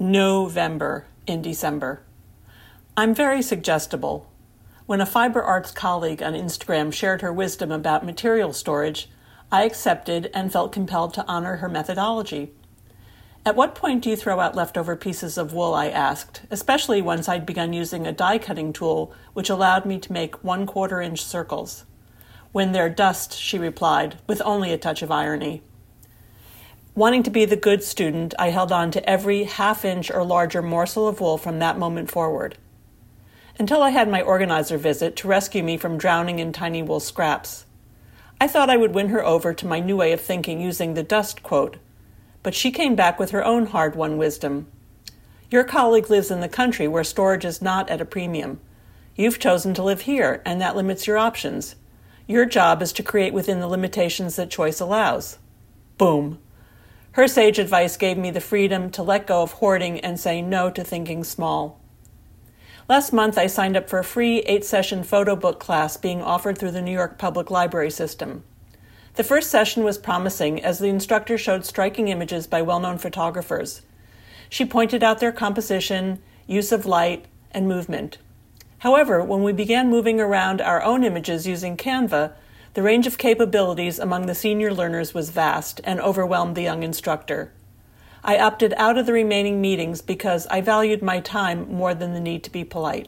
November in December. I'm very suggestible. When a FiberArts colleague on Instagram shared her wisdom about material storage, I accepted and felt compelled to honor her methodology. At what point do you throw out leftover pieces of wool, I asked, especially once I'd begun using a die-cutting tool which allowed me to make 1/4-inch circles. When they're dust, she replied, with only a touch of irony. Wanting to be the good student, I held on to every half-inch or larger morsel of wool from that moment forward, until I had my organizer visit to rescue me from drowning in tiny wool scraps. I thought I would win her over to my new way of thinking using the dust quote, but she came back with her own hard-won wisdom. Your colleague lives in the country where storage is not at a premium. You've chosen to live here, and that limits your options. Your job is to create within the limitations that choice allows. Boom. Her sage advice gave me the freedom to let go of hoarding and say no to thinking small. Last month, I signed up for a free 8-session photo book class being offered through the New York Public Library system. The first session was promising as the instructor showed striking images by well-known photographers. She pointed out their composition, use of light, and movement. However, when we began moving around our own images using Canva, the range of capabilities among the senior learners was vast and overwhelmed the young instructor. I opted out of the remaining meetings because I valued my time more than the need to be polite.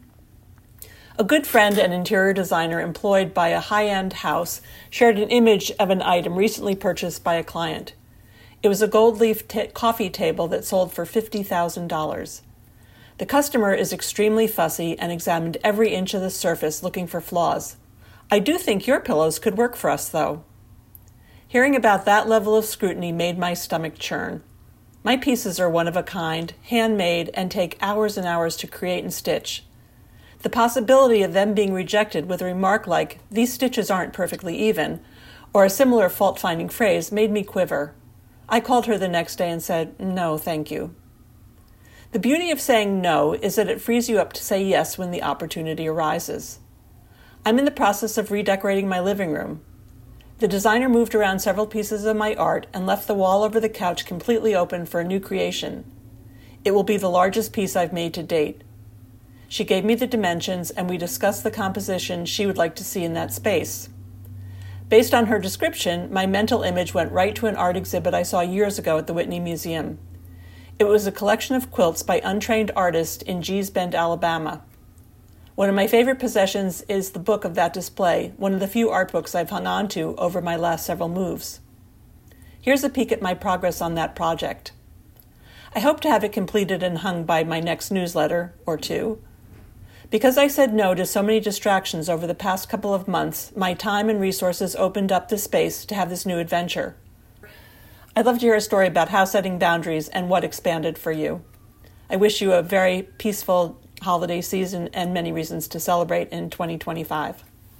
A good friend and interior designer employed by a high-end house shared an image of an item recently purchased by a client. It was a gold leaf coffee table that sold for $50,000. The customer is extremely fussy and examined every inch of the surface looking for flaws. I do think your pillows could work for us, though. Hearing about that level of scrutiny made my stomach churn. My pieces are one of a kind, handmade, and take hours and hours to create and stitch. The possibility of them being rejected with a remark like, "These stitches aren't perfectly even," or a similar fault-finding phrase made me quiver. I called her the next day and said, "No, thank you." The beauty of saying no is that it frees you up to say yes when the opportunity arises. I'm in the process of redecorating my living room. The designer moved around several pieces of my art and left the wall over the couch completely open for a new creation. It will be the largest piece I've made to date. She gave me the dimensions and we discussed the composition she would like to see in that space. Based on her description, my mental image went right to an art exhibit I saw years ago at the Whitney Museum. It was a collection of quilts by untrained artists in Gee's Bend, Alabama. One of my favorite possessions is the book of that display, one of the few art books I've hung on to over my last several moves. Here's a peek at my progress on that project. I hope to have it completed and hung by my next newsletter, or two. Because I said no to so many distractions over the past couple of months, my time and resources opened up the space to have this new adventure. I'd love to hear a story about how setting boundaries and what expanded for you. I wish you a very peaceful holiday season and many reasons to celebrate in 2025.